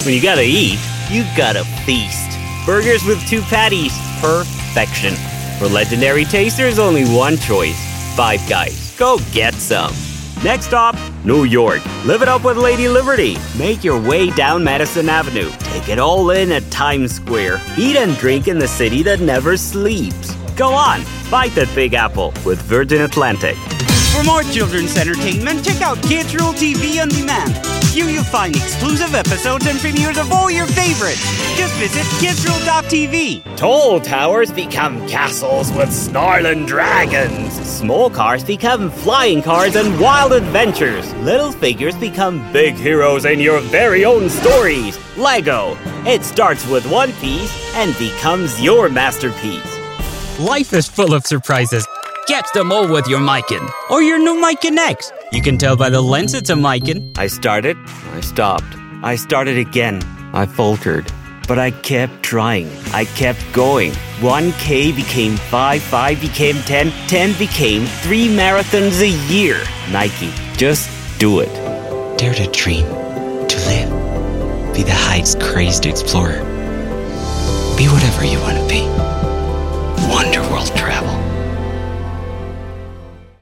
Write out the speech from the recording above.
When you gotta eat, you gotta feast. Burgers with 2 patties. Perfection. For legendary tasters, only one choice. Five Guys. Go get some. Next stop, New York. Live it up with Lady Liberty. Make your way down Madison Avenue. Take it all in at Times Square. Eat and drink in the city that never sleeps. Go on, bite that Big Apple with Virgin Atlantic. For more children's entertainment, check out Kids Rule TV On Demand. Here you'll find exclusive episodes and premieres of all your favorites. Just visit kidsrule.tv. Tall towers become castles with snarling dragons. Small cars become flying cars and wild adventures. Little figures become big heroes in your very own stories. Lego. It starts with one piece and becomes your masterpiece. Life is full of surprises. Catch them all with your Miken or your new Miken X. You can tell by the lens it's a Miken. I started, I stopped. I started again. I faltered. But I kept trying. I kept going. 1K became 5, 5 became 10, 10 became 3 marathons a year. Nike, just do it. Dare to dream, to live. Be the heights crazed explorer. Be whatever you want to be. Wonder World Travel.